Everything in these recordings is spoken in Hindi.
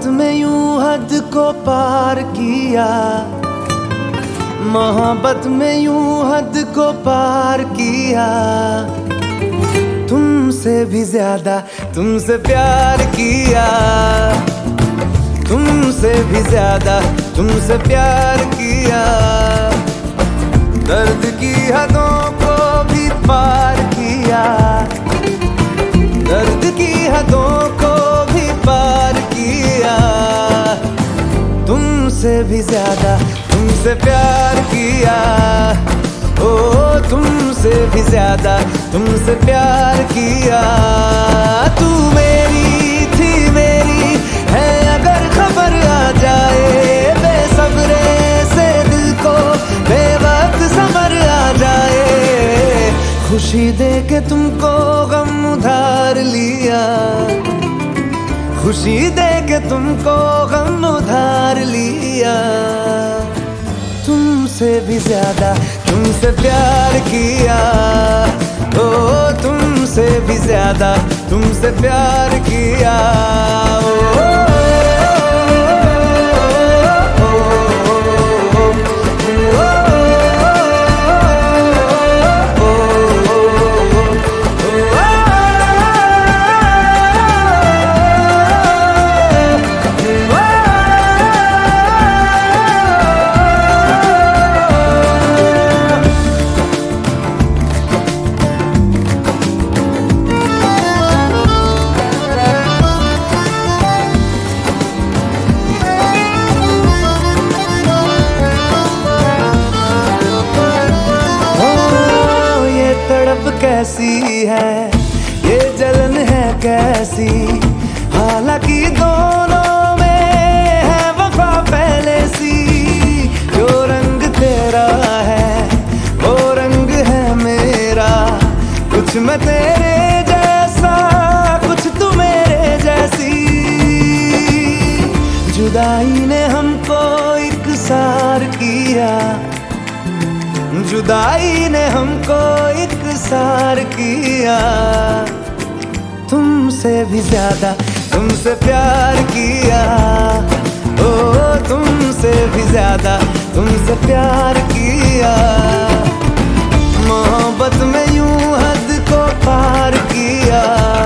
मोहब्बत में यूं हद को पार किया, मोहब्बत में यूं हद को पार किया। तुमसे भी ज्यादा तुमसे प्यार किया, तुमसे भी ज्यादा तुमसे प्यार किया। दर्द की हदों को भी पार किया, दर्द की हदों को भी पार किया। तुमसे भी ज्यादा तुमसे प्यार किया, ओ तुमसे भी ज्यादा तुमसे प्यार किया। तू मेरी थी मेरी है अगर खबर आ जाए, बेसब्रे से दिल को बेवक्त सबर आ जाए। खुशी दे के तुमको गम उधार लिया, खुशी दे के तुमको गम उधार लिया। तुमसे भी ज्यादा तुमसे प्यार किया, ओ तुमसे भी ज्यादा तुमसे प्यार किया। कैसी है ये जलन है कैसी, हालांकि दोनों में है वफा पहले सी। जो रंग तेरा है वो रंग है मेरा, कुछ मैं तेरे जैसा कुछ तू मेरे जैसी। जुदाई ने हमको इकसार किया, जुदाई ने हमको इकसार किया। तुमसे भी ज्यादा तुमसे प्यार किया, ओ तुमसे भी ज्यादा तुमसे प्यार किया। मोहब्बत में यूं हद को पार किया,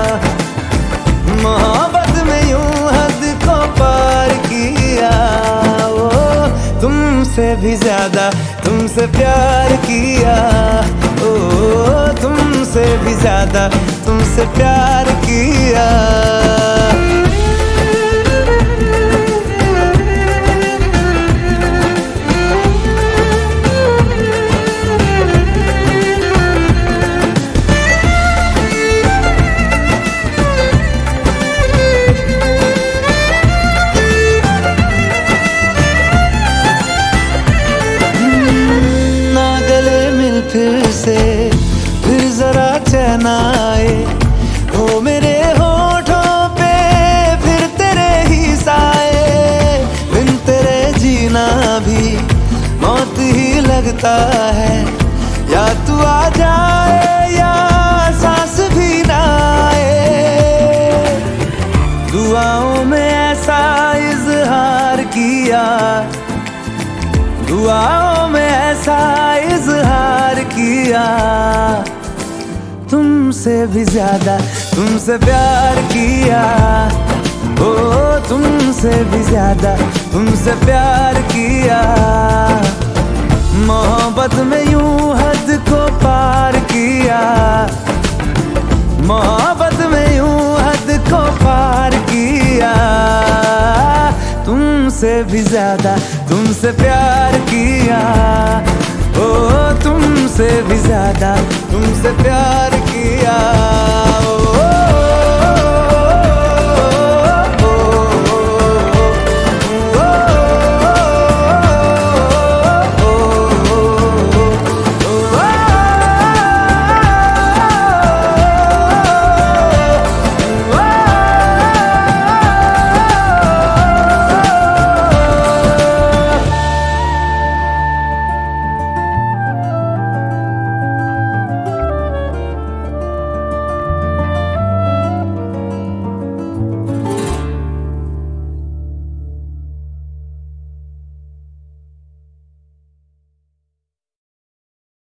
मोहब्बत में यूं हद को पार किया। ओ तुमसे भी ज्यादा तुमसे प्यार किया, ओ तुमसे भी ज्यादा तुमसे प्यार किया। फिर से फिर जरा चैन आए, हो मेरे होठों पे फिर तेरे ही साए। बिन तेरे जीना भी मौत ही लगता है, या तू आ जाए या सांस भी ना आए। दुआओं में ऐसा इजहार किया, दुआओं में ऐसा इजहार किया। तुमसे भी ज्यादा तुमसे प्यार किया, ओ तुमसे भी ज्यादा तुमसे प्यार किया। मोहब्बत में यूं हद को पार किया, मोहब्बत में यूं हद को पार किया। तुमसे भी ज्यादा तुमसे प्यार किया, ओ तुमसे भी ज्यादा तुमसे प्यार किया।